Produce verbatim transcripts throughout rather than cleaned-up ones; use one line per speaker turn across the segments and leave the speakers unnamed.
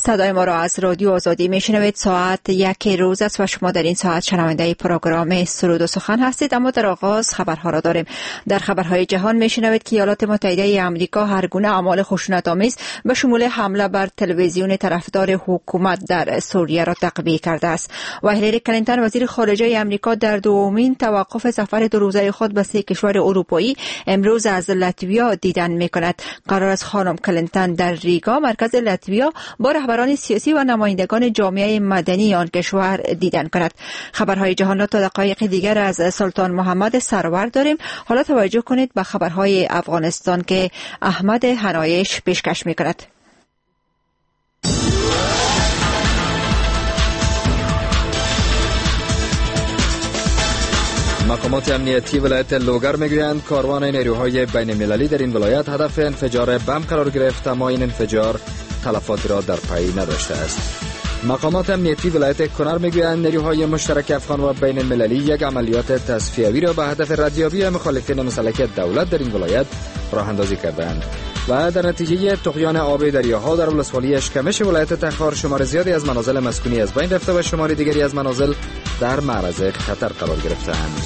صدای ما را از رادیو آزادی میشنوید. ساعت یک روز است و شما در این ساعت شنونده پروگرام سرود و سخن هستید. اما در آغاز خبرها را داریم. در خبرهای جهان میشنوید که ایالات متحده آمریکا هر گونه اعمال خشونت‌آمیز به شمول حمله بر تلویزیون طرفدار حکومت در سوریه را تقویه کرده است و هیلاری کلینتون وزیر خارجه آمریکا در دومین توقف سفر دو روزه خود به سه کشور اروپایی امروز از لاتویا دیدن میکند. قرار است خانم کلینتون در ریگا مرکز لاتویا با رهبران سیاسی و نمایندگان جامعه مدنی آن کشور دیدن کند. خبرهای جهان را تا دقایق دیگر از سلطان محمد سرور داریم. حالا توجه کنید به خبرهای افغانستان که احمد حنایش پیشکش میکند.
مقامات امنیتی ولایت لوگر میگویند کاروان نیروهای بین المللی در این ولایت هدف انفجار بم قرار گرفت، اما این انفجار تلفاتی را در پی نداشته است. مقامات امنیتی ولایت کنر میگویند نیروهای مشترک افغان و بین المللی یک عملیات تصفیوی را به هدف ردیابی مخالفین مسلح دولت در این ولایت راه اندازی کردند و در نتیجه طغیان آب دریاها در ولسوالی اشکمش ولایت تخار شمار زیادی از منازل مسکونی از بین رفته و شمار دیگری از منازل در معرض خطر قرار گرفتند.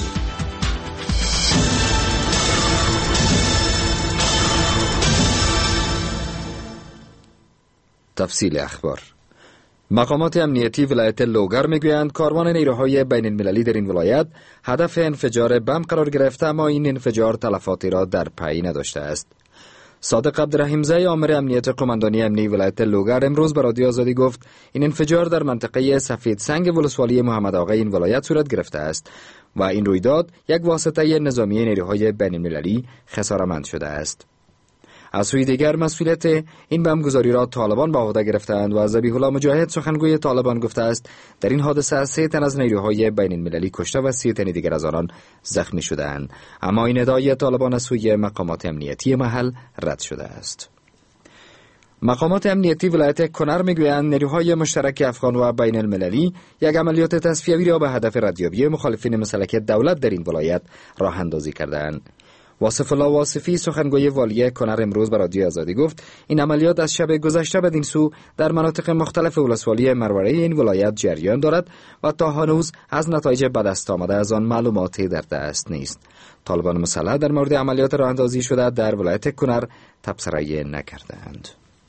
تفصیل اخبار. مقامات امنیتی ولایت لوگر میگویند کاروان نیروهای بین المللی در این ولایت هدف انفجار بم قرار گرفته، اما این انفجار تلفاتی را در پی نداشته است. صادق عبدالرحیمزی آمر امنیت قماندانی امنی ولایت لوگر امروز به رادیو آزادی گفت این انفجار در منطقه سفید سنگ ولسوالی محمد آقای این ولایت صورت گرفته است و این رویداد یک واسطه نظامی نیروهای بین المللی خسارتمند شده است. از سوی دیگر مسئولیت این بمبگذاری را طالبان به عهده گرفتند و ذبیح الله مجاهد سخنگوی طالبان گفته است در این حادثه سه تن از نیروهای بین المللی کشته و سی تن دیگر از آنان زخمی شدند، اما این ادعای طالبان از سوی مقامات امنیتی محل رد شده است. مقامات امنیتی ولایت کنر میگویند نیروهای مشترک افغان و بین المللی یک عملیات تصفیوی را به هدف ردیابی مخالفین مسلح دولت در این ولایت راه اندازی کردند. واصف الله واصفی سخنگوی والی کنر امروز به رادیو آزادی گفت این عملیات از شب گذشته بدین سو در مناطق مختلف ولسوالی مروره این ولایت جریان دارد و تا هنوز از نتایج به دست آمده از آن معلوماتی در دست نیست. طالبان مسلح در مورد عملیات راه اندازی شده در ولایت کنر تبصره نکردند.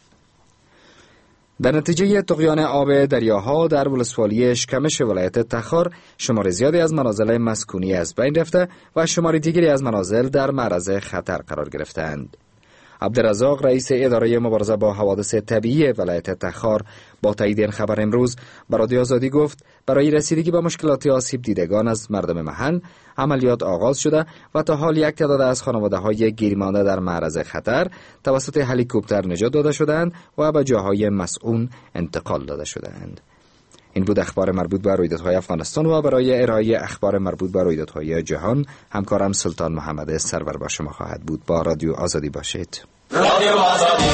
در نتیجه طغیان آب دریاها در ولسوالی اشکمش ولایت تخار شمار زیادی از منازل مسکونی از بین رفته و شمار دیگری از منازل در معرض خطر قرار گرفتند. عبدالرزاق رئیس اداره مبارزه با حوادث طبیعی ولایت تخار با تایید این خبر امروز به رادیو آزادی گفت برای رسیدگی به مشکلات آسیب دیدگان از مردم محل عملیات آغاز شده و تا حال یک تعداد از خانواده‌های گیرمانده در معرض خطر توسط هلیکوپتر نجات داده شدند و به جاهای مسئول انتقال داده شدند. این بود اخبار مربوط به رویدادهای افغانستان و برای ارائه اخبار مربوط به رویدادهای جهان همکارم سلطان محمد سرور با شما خواهد بود. با رادیو آزادی باشید. رادیو آزادی.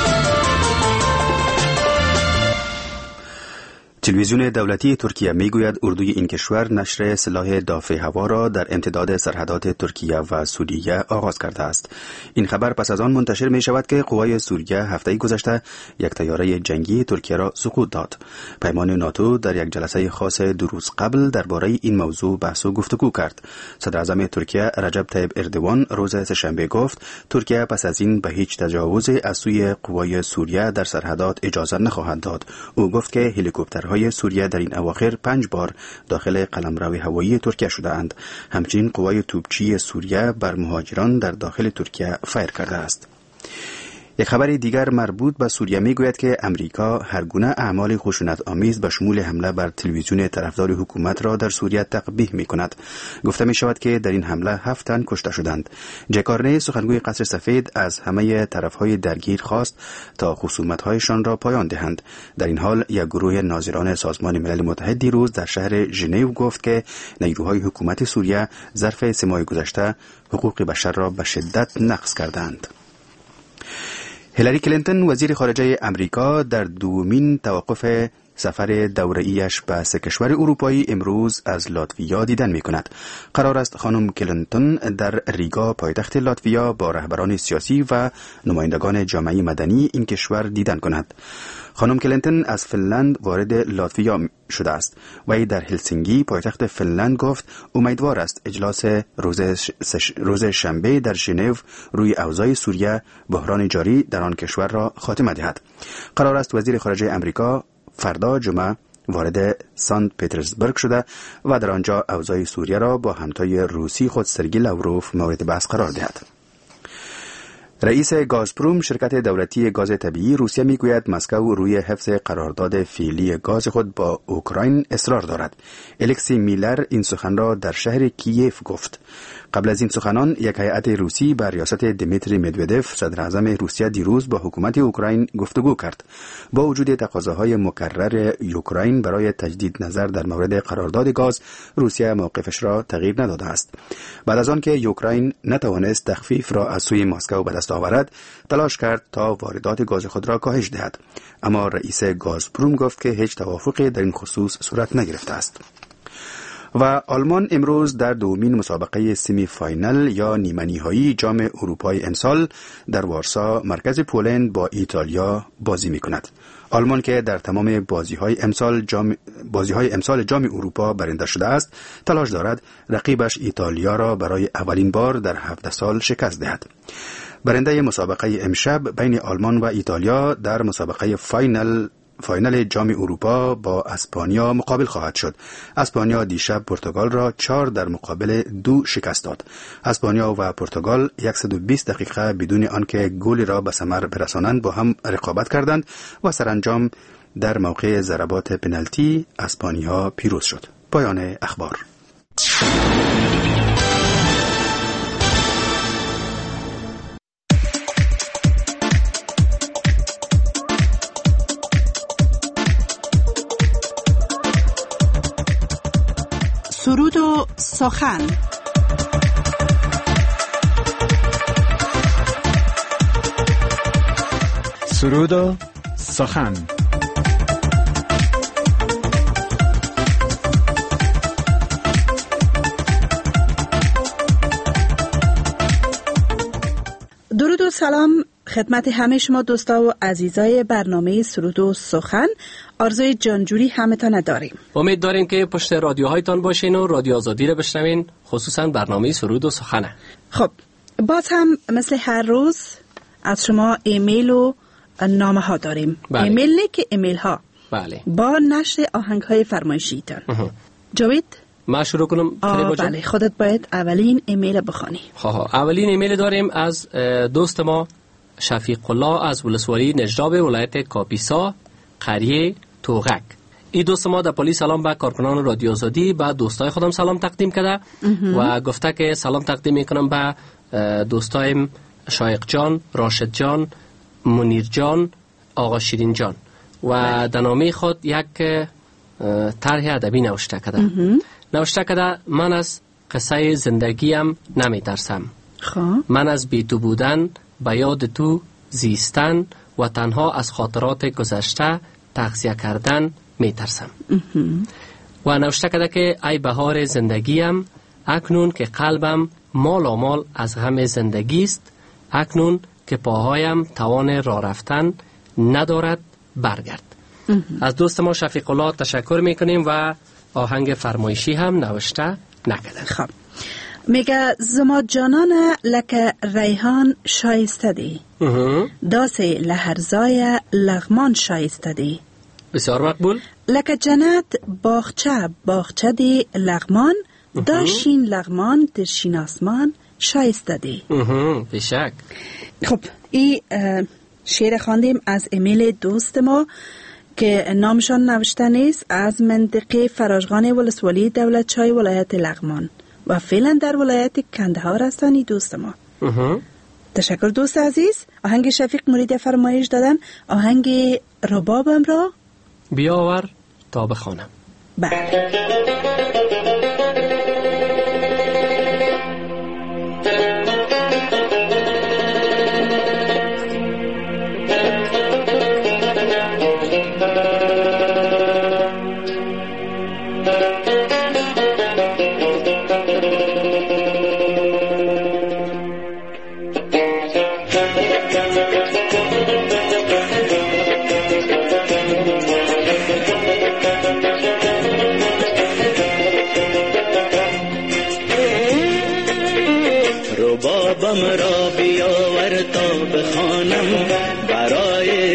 تلویزیون دولتی ترکیه میگوید اردوی این کشور نشر سلاح دافع هوا را در امتداد سرحدات ترکیه و سوریه آغاز کرده است. این خبر پس از آن منتشر می شود که قوای سوریه هفته گذشته یک طیاره جنگی ترکیه را سقوط داد. پیمان ناتو در یک جلسه خاص دو روز قبل درباره این موضوع بحث و گفتگو کرد. صدر اعظم ترکیه رجب طیب اردوان روز سه‌شنبه گفت ترکیه پس از این به هیچ تجاوزی از سوی قوای سوریه در سرحدات اجازه نخواهد داد. او گفت که هلیکوپتر های سوریه در این اواخر پنج بار داخل قلمرو هوایی ترکیه شده‌اند. همچنین قوای توپچی سوریه بر مهاجران در داخل ترکیه فایر کرده است. یک خبر دیگر مربوط به سوریه میگوید که امریکا هر گونه اعمال خشونت آمیز به شمول حمله بر تلویزیون طرفدار حکومت را در سوریه تقبیح میکند. گفته می شود که در این حمله هفت تن کشته شدند. جکارنی سخنگوی قصر سفید از همه طرفهای درگیر خواست تا خصومت‌هایشان را پایان دهند. در این حال یک گروه ناظران سازمان ملل متحد دیروز در شهر ژنو گفت که نیروهای حکومت سوریه ظرف سه ماه گذشته حقوق بشر را به شدت نقض کردند. هیلاری کلینتون وزیر خارجه امریکا در دومین توقف سفر دوره‌ایش به سه کشور اروپایی امروز از لاتویا دیدن می‌کند. قرار است خانم کلینتون در ریگا پایتخت لاتویا با رهبران سیاسی و نمایندگان جامعه مدنی این کشور دیدن کند. خانم کلینتون از فنلند وارد لاتویا شده است. وی در هلسینکی پایتخت فنلند گفت امیدوار است اجلاس روز روز شنبه در ژنو روی اوضاع سوریه بحران جاری در آن کشور را خاتمه دهد. قرار است وزیر خارجه امریکا فردا جمعه وارد سنت پترزبورگ شده و در آنجا اوضاع سوریه را با همتای روسی خود سرگی لاوروف مورد بحث قرار دهد. رئیس گازپروم شرکت دولتی گاز طبیعی روسیه میگوید مسکو روی حفظ قرارداد فعلی گاز خود با اوکراین اصرار دارد. الکسی میلر این سخن را در شهر کییف گفت. قبل از این سخنان یک هیئت روسی به ریاست دیمیتری مدودف صدر اعظم روسیه دیروز با حکومت اوکراین گفتگو کرد. با وجود تقاضاهای مکرر اوکراین برای تجدید نظر در مورد قرارداد گاز، روسیه موقفش را تغییر نداده است. بعد از آن که اوکراین نتوانست تخفیف را از سوی مسکو به دست آورد، تلاش کرد تا واردات گاز خود را کاهش دهد. اما رئیس گازپروم گفت که هیچ توافقی در این خصوص صورت نگرفته است. و آلمان امروز در دومین مسابقه سمی فاینال یا نیمه نهایی جام اروپای امسال در وارسا مرکز پولند با ایتالیا بازی می‌کند. آلمان که در تمام بازی‌های امسال جام بازی‌های امسال جام اروپا برنده شده است، تلاش دارد رقیبش ایتالیا را برای اولین بار در هفده سال شکست دهد. برنده مسابقه امشب بین آلمان و ایتالیا در مسابقه فاینال فاینال جام اروپا با اسپانیا مقابل خواهد شد. اسپانیا دیشب پرتغال را چهار در مقابل دو شکست داد. اسپانیا و پرتغال صد و بیست دقیقه بدون آنکه گلی را به ثمر برسانند با هم رقابت کردند و سرانجام در موقع ضربات پنالتی اسپانیا پیروز شد. پایان اخبار.
سرود و سخن.
سرود و سخن.
درود و سلام خدمت همه شما دوستا و عزیزای برنامه سرود و سخن. آرزوی جانجوری همتان داریم.
امید داریم که پشت رادیوهایتان باشین و رادیو آزادی رو بشنوین، خصوصا برنامه سرود و سخنه.
خب باز هم مثل هر روز از شما ایمیل و نامه ها داریم.
بله.
ایمیل نه که ایمیل ها.
بله.
با نشر آهنگ های فرمایشیتان. جاوید
ما شروع کنم.
بله خودت باید اولین ایمیل بخوانی.
ها اولین ایمیل داریم از دوست ما شفیق الله از ولسوالی نجراب ولایت کاپیسا قریه توغک. این دوست ما در پلیس سلام به کارکنان رادیو آزادی و دوستای خودم سلام تقدیم کرده و گفته که سلام تقدیم میکنم به دوستایم شایق جان، راشد جان، منیر جان، آقا شیرین جان و در نامه خود یک طرح ادبی نوشته کرده. نوشته کرده من از قصه زندگیم نمی ترسم. من از بی تو بودن، به یاد تو زیستن و تنها از خاطرات گذشته تغذیه کردن می ترسم. و نوشته کرده که ای بهار زندگیم، اکنون که قلبم مال مال از غم زندگی است، اکنون که پاهایم توان راه رفتن ندارد برگرد. از دوست ما شفیق الله تشکر میکنیم و آهنگ فرمایشی هم نوشته نکرده.
خب میگه زما جانان لکه ریحان شایسته دی، داسه لهرزای لغمان شایسته دی.
بسیار مقبول.
لکه جنت باغچه باغچه دی لغمان، داشین لغمان در شین آسمان شایسته دی.
بشک.
خب این شعر خواندیم از ایمیل دوست ما که نامشان نوشته نیست، از منطقه فراجغان ولسوالی دولت چای ولایت لغمان و فعلا در ولایت کندهار هستند. دوست ما تشکر دوست عزیز. آهنگ شفیق مرید فرمایش دادن، آهنگ ربابم را
بیاور تا بخوانم.
بله.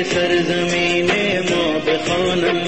سرزمین ما بخوانم،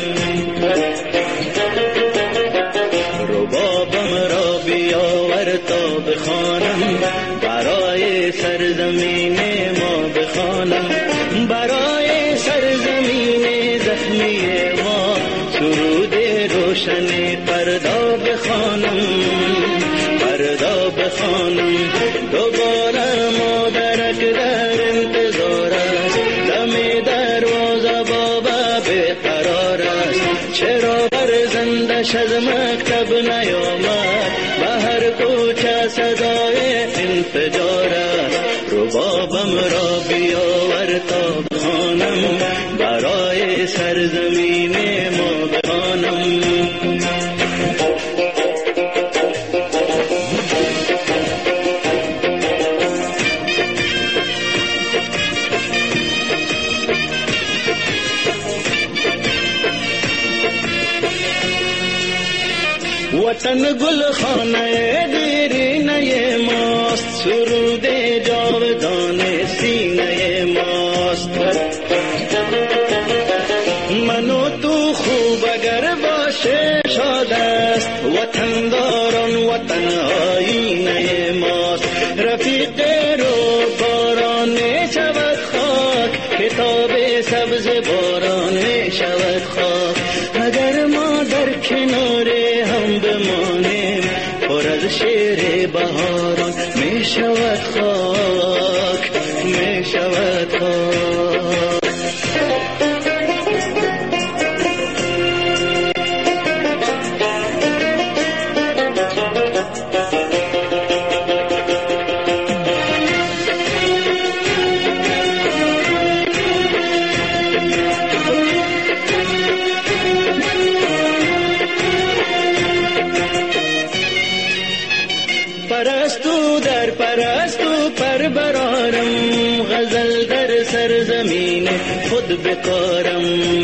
ربابم را بیاور تا بخوانم، برای سرزمین ما بخوانم، برای سرزمین زخمی ما سرود روشن فردا بخوانم، فردا بخوانم. دوباره مادرک در انتظار است، دم دروازه بابا بیقرار است، چرا برزندش از مکتب نیامد، به هر کوچه صدای انفجار است. ربابم را بیاور تا بخوانم، برای سرزمین ما بخوانم. وطن گل خانه دیرینه ماست، سرود جاودان سینه ماست. من و تو خوب اگر باشه شاد است، وطن داران وطن آینه ماست. رفیق رو باران می شود خاک، کتاب سبز باران می شود خاک. اگر ما در کنار هم بمانیم، پر از شیر بهاران می شود خاک، می شود خاک. پرستو در پرستو پر برارم، غزل در سرزمین خود بکارم.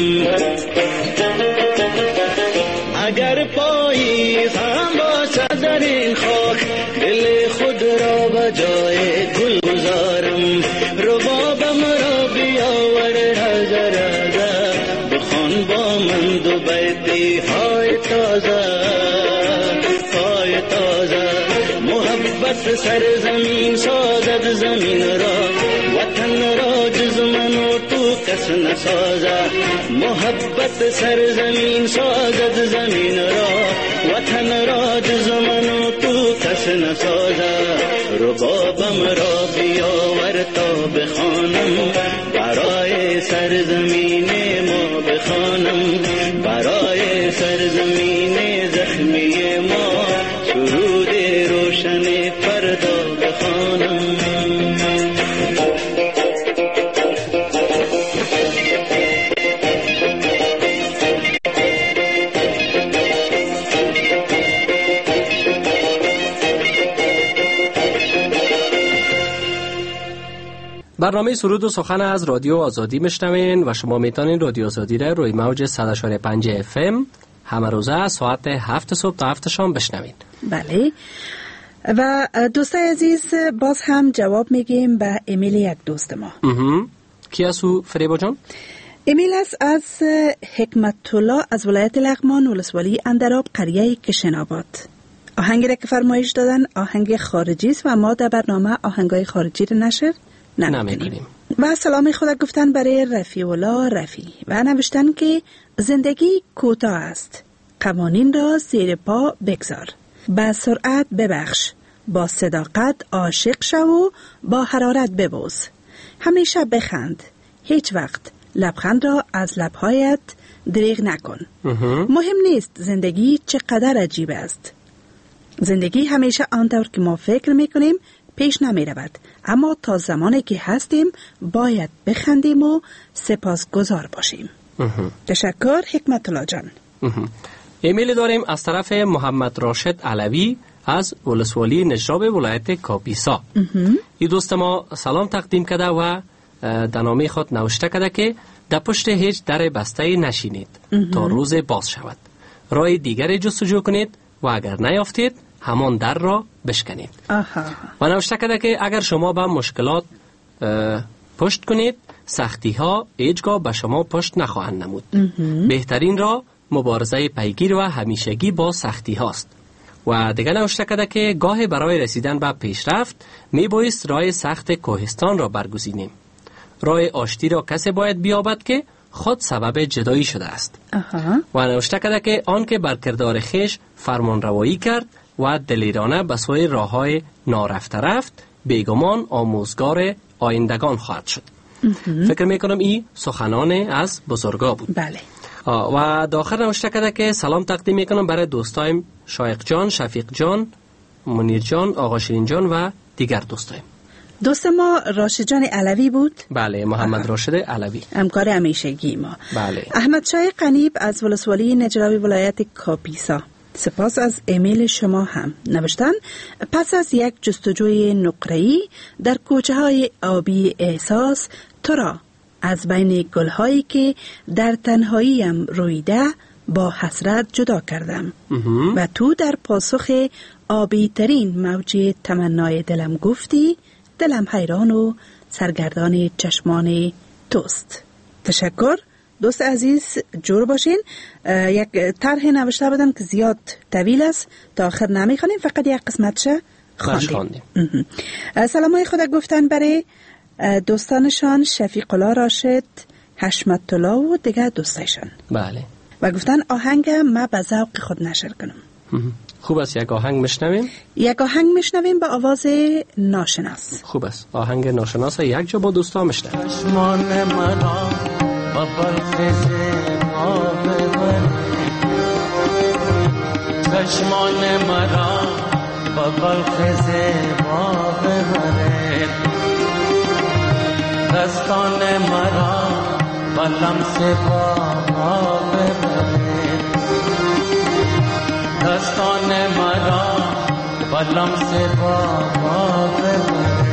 اگر پاییز هم باشد در این خاک، دل خود را به جای گل گذارم. ربابم را بیاور رزه رزه، بخوان با من دو بیتی های تازه، های تازه. محبت سرزمین سازد زمین را، وطن را جز من و تو کس نسازد. محبت سرزمین سازد زمین را، وطن را جز من و تو کس نسازد. ربابم را بیاور تا بخوانم، برای سرزمین ما بخوانم، برای سرزمین زخمی ما سرود روشن فردا بخوانم.
برنامه سرود و سخن از رادیو آزادی میشنوین و شما میتونین رادیو آزادی را روی موج صد و پنج اف ام همه روزه ساعت هفت صبح تا هفت شام بشنوین.
بله. و دوستای عزیز باز هم جواب میگیم به ایمیل یک دوست ما.
کی هستو فریبا جان؟
ایمیل است از حکمت الله از ولایت لغمان، ولسوالی اندراب، قریه کشناباد. آهنگی را که فرمایش دادن آهنگ خارجی است و ما در برنامه آهنگای خارجی را نشر نمی‌کنیم. و سلام خدا گفتن برای رفیع الله رفیع و نوشتن که زندگی کوتاه است، قوانین را زیر پا بگذار، با سرعت ببخش، با صداقت عاشق شو و با حرارت ببوس، همیشه بخند، هیچ وقت لبخند را از لبهایت دریغ نکن. مهم نیست زندگی چقدر عجیب است، زندگی همیشه آنطور که ما فکر میکنیم پیش نمی رود، اما تا زمانی که هستیم باید بخندیم و سپاسگزار باشیم. تشکر حکمت الله جان.
ایمیل داریم از طرف محمد راشد علوی از ولسوالی نجراب ولایت کاپیسا. این دوست ما سلام تقدیم کرده و در نامه خود نوشته کرده که در پشت هیچ در بسته نشینید تا روز باز شود، راه دیگری جستجو کنید و اگر نیافتید همان در را بشکنید.
آها.
و نوشته کرده که اگر شما به مشکلات پشت کنید سختی ها هیچگاه به شما پشت نخواهند نمود. بهترین راه مبارزه پیگیر و همیشگی با سختی هاست. و دیگه نوشته کرده که گاه برای رسیدن به پیشرفت می بایست راه سخت کوهستان را برگزینیم. راه آشتی را کسی باید بیابد که خود سبب جدایی شده است.
آها.
و نوشته کرده که آن که بر کردار خیش فرمان روایی کرد و دلیرانه به سوی راه های نارفته رفت، بیگمان آموزگار آیندگان خواهد شد. فکر میکنم این سخنان از بزرگا بود.
بله.
و داخل نوشته کرده که سلام تقدیم میکنم برای دوستایم شایق جان، شفیق جان، منیر جان، آقا شیرین جان و دیگر دوستایم.
دوست ما راشد جان علوی بود.
بله، محمد راشد علوی،
همکار همیشگی ما.
بله.
احمد شاه قنیب از ولسوالی نجرابی ولایت کاپیسا، سپاس از ایمیل شما هم. نوشتن پس از یک جستجوی نقره‌ای در کوچه های آبی احساس تو را از بین گلهایی که در تنهاییم رویده با حسرت جدا کردم و تو در پاسخ آبی ترین موج تمنای دلم گفتی دلم حیران و سرگردان چشمان توست. تشکر دوست عزیز، جور باشین. یک طرح نوشته بدم که زیاد طویل است، تا آخر نمیخوانیم، فقط یک قسمتش خواندیم. سلامای خود گفتن برای دوستانشان شفیق الله راشد، حشمت الله و دیگر دوستایشان.
بله.
و گفتن آهنگ ما به ذوق خود نشر کنم.
خوب است، یک آهنگ میشنویم.
یک آهنگ میشنویم با آواز ناشناس.
خوب است، آهنگ ناشناس یک جا با دوستان میشنویم.
چشمان مرا با بلخز ما ببر، چشمان مرا با بلخز ما ببر، دستان مرا با لمس ما ببر، دستان مرا با لمس ما ببر،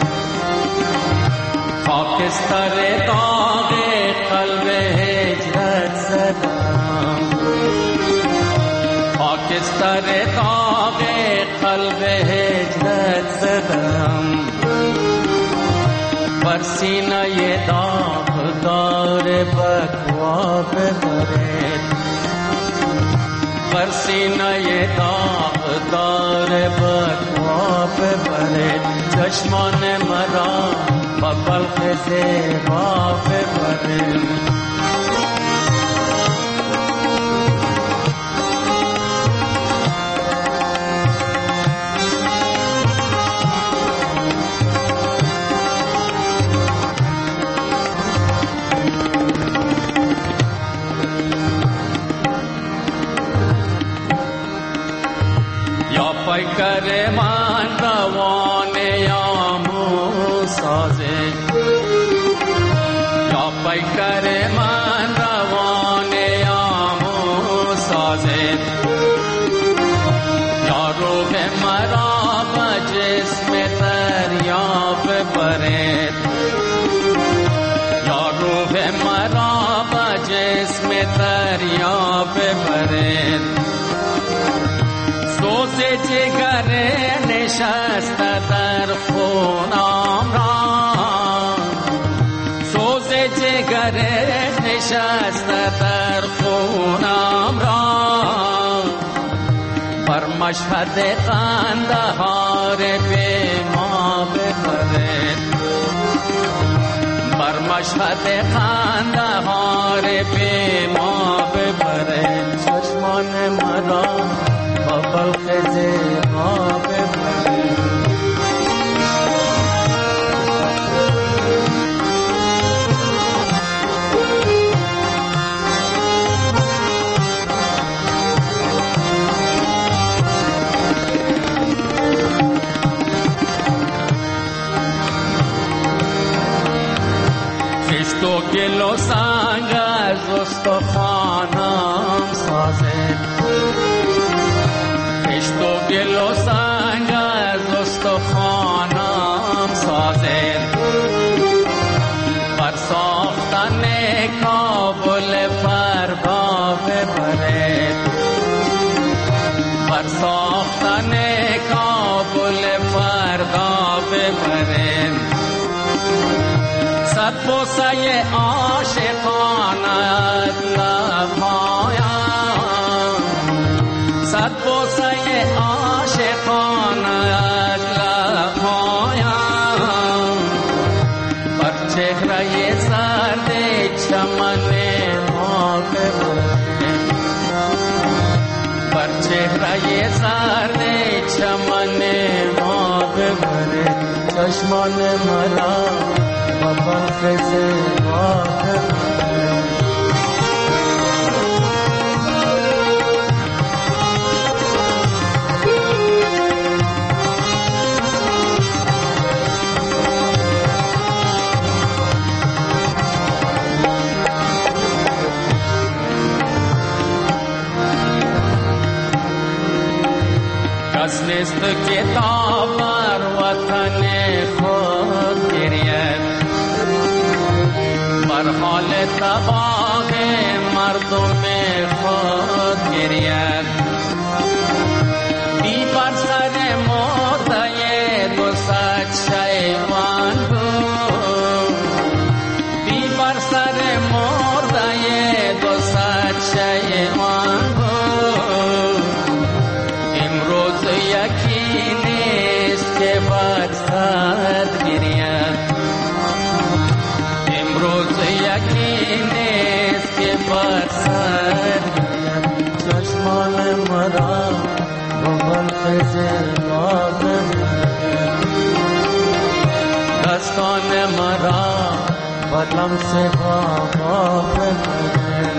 خاکستر داغ قلب هجرت زدم، خاکستر داغ قلب هجرت زدم، بر سینه داغ دار بکوا ببرد، بر سینه داغ دار بکوا ببرد، چشمان مرا با بلخ زیبا ببرد. پیکر من روان یامو سازه، یا پیکر من روان یامو سازه، یا روح مرا به جسم دریا ببرد، یا روح مرا به جسم دریا ببرد، سوز جگر نشسته در خونم را، سوز جگر نشسته در خونم را، بر مشهد قندهار به ما ببرد، بر مشهد قندهار به ما ببرد، چشمان مرا با بلخ زیبا ببرد. خشت و گل و سنگ از استخوانم سازد، خشت و گل و سنگ از استخوانم سازد، بر ساختن کابل فردا ببرد، بر ساختن کابل فردا ببرد، صد و صد ما ببره، بر چهره زرد چمن ما ببره، چشمان مرا با بلخز ما ببره. کس نیست که تا بر وطن خود گرید، بر حال تباه مردم خود گرید. بی بر سر مرده دو صد شیوان بود، بی بر سر مرده دو صد شیوان بود. امروز یکی نیست که بر صد گرید، امروز یکی نیست که بر صد گرید. چشمان مرا با بلخز ما ببره، دستان مرا با لمس ما ببره.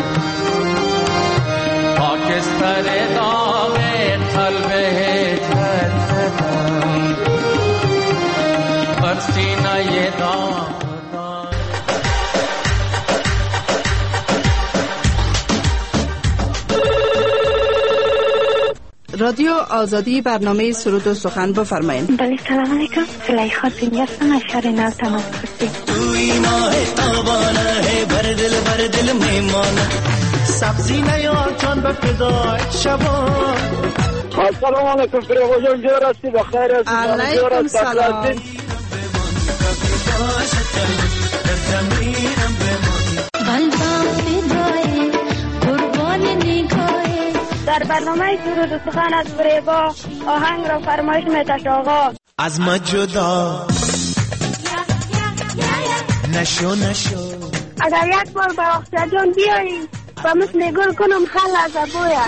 خاکستر داغ قلب تردم بر سینه داغ.
رادیو آزادی، برنامه سرود و سخن بفرمایید.
بله سلام علیکم، زلیخا دنیا هستم از شهر نو تماس گرفتیم.
توی ماه تابانه بر دل بر دل میمانه، سبزی نیار چون به فدای شبان.
السلام علیکم فریبا جان، جور هستی؟ بخیر هستی؟
علیکم سلام.
در برنامه سرود و سخن از فریبا آهنگ را فرمایش می‌دهد آقا.
از ما جدا نشو نشو،
اگر یک بار به اختر جان بیایی و مثل گل کنم خل از ابویا.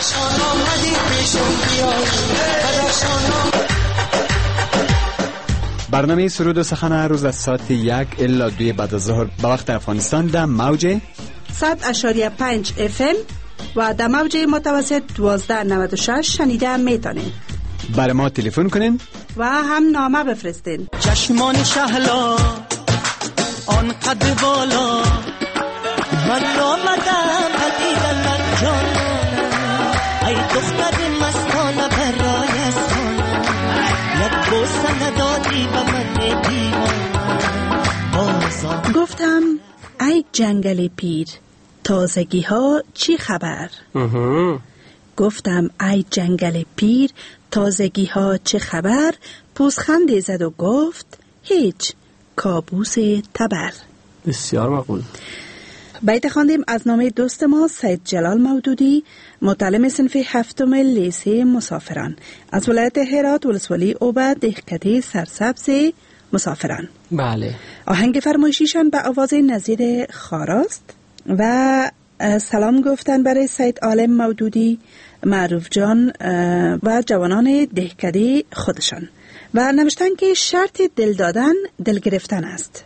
برنامه سرود و سخن هر روز از ساعت یک الا دوی بعد از ظهر به وقت افغانستان در موج
صد اشاریه پنج اف ام و در موج متوسط دوازده نود و شش شنیده میتونین.
برای ما تلفن کنین
و هم نامه بفرستین.
چشمان شهلا آن قد بالا، من آمدم پدیدن جانانم، ای دختر مستانه برای سانم، یک بوسه ندادی به من دیوانم بازم.
گفتم ای جنگل پیر، تازگی ها چی خبر؟ گفتم ای جنگل پیر، تازگی ها چه خبر؟ پوزخندی زد و گفت هیچ، کابوس تبر.
بسیار مقبول.
بیت خواندیم از نامه دوست ما سید جلال مودودی، متعلم صنف هفتم لیسه مسافران از ولایت هرات، ولسوالی اوبه، دهکده سرسبز مسافران.
بله.
آهنگ فرمایشیشان به آواز نظیر خاراست و سلام گفتن برای سید عالم مودودی، معروف جان و جوانان دهکده خودشان و نوشتن که شرط دل دادن دل گرفتن است،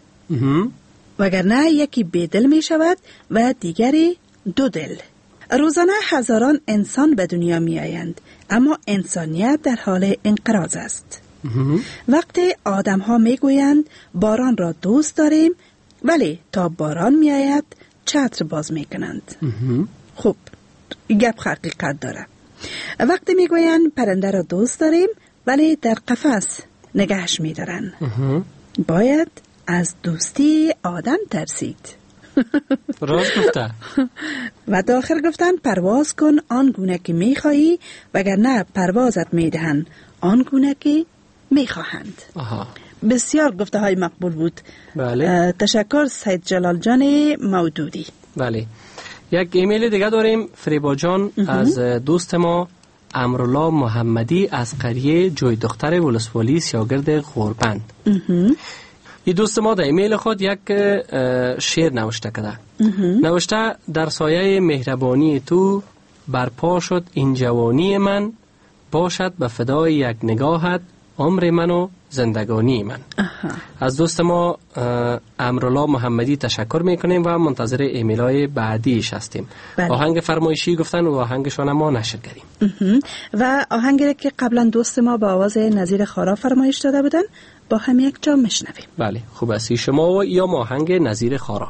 وگرنه یکی بیدل می شود و دیگری دو دل. روزانه هزاران انسان به دنیا می آیند، اما انسانیت در حال انقراض است. وقتی آدم ها می گویند باران را دوست داریم، ولی تا باران می آید چتر باز می کنند. خب گپ حقیقت داره. وقتی می گویند پرنده را دوست داریم، ولی در قفس نگهش می دارن. باید از دوستی آدم ترسید.
راست گفته.
و داخل گفتن پرواز کن آن گونه که می خواهی، وگرنه پروازت می دهند آن گونه که می خواهند. بسیار گفته های مقبول بود.
بله.
تشکر سید جلال جان مودودی.
بله. یک ایمیل دیگه داریم فریبا جان از دوست ما امرالله محمدی از قریه جوی دختر ولسوالی سیاگرد غوربند. این دوست ما در ایمیل خود یک شعر نوشته کده. نوشته در سایه مهربانی تو برپا شد این جوانی من، باشد به فدای یک نگاهت عمر من و زندگانی من.
آها.
از دوست ما امرالله محمدی تشکر میکنیم و منتظر ایمیل های بعدیش هستیم.
بله.
آهنگ فرمایشی گفتن و آهنگشان ما نشر کردیم
و آهنگی که قبلا دوست ما با آواز نظیر خارا فرمایش داده بودن با هم یک جا میشنویم.
بله خوب است. شما و یا آهنگ نظیر خارا.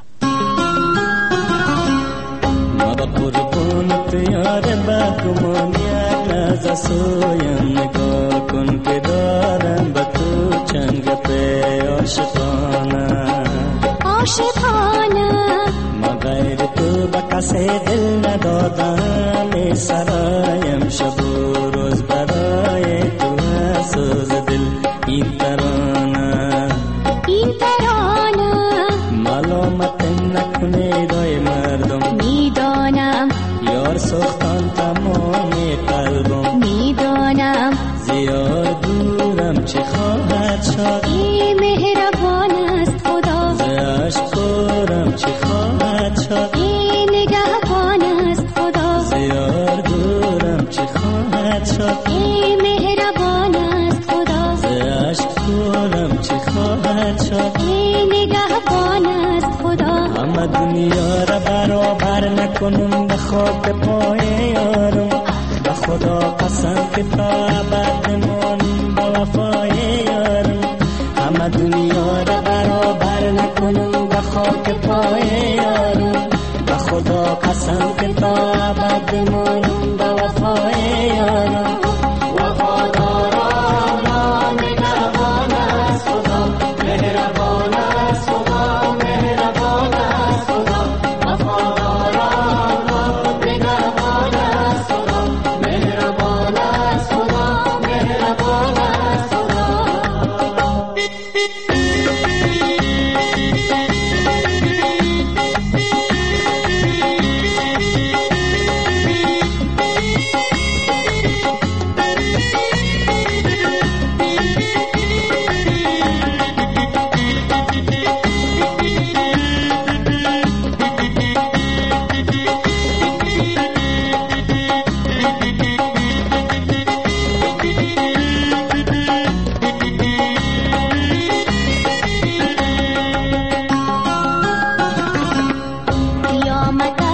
ما با قربونت یار بگمان یک لحظه سویم نگاه کن که دارم به تو چند گپه عاشقانه عاشقانه. ما غیر تو به کسی دل ندادم، سرایم شب و روز برای تو سوز دل این ترانه این ترانه. ملامت نکنه دای مردم میدانم، یار سختان تمام قلبم میدانم، زیاد دورم چه خواهد شد ای مهربان است خدا، زیاش پرم چه خواهد شد ای نگهبان است خدا، زیاد دورم چه خواهد شد ای مهربان است خدا، زیاش پرم چه خواهد شد ای نگهبان است خدا. همه دنیا را برابر نکنم به خاک پای یارم، به خدا قسم که تا ابد نمانم به وفای یارم. همه دنیا را برابر نکنم به خاک پای یارم، به خدا قسم که تا ابد نمانم به وفای یارم. وفاداران نگهبان است خدا، مهربان است خدا، مهربان است خدا. وفاداران نگهبان است خدا، مهربان است خدا، مهربان است خدا. قیامت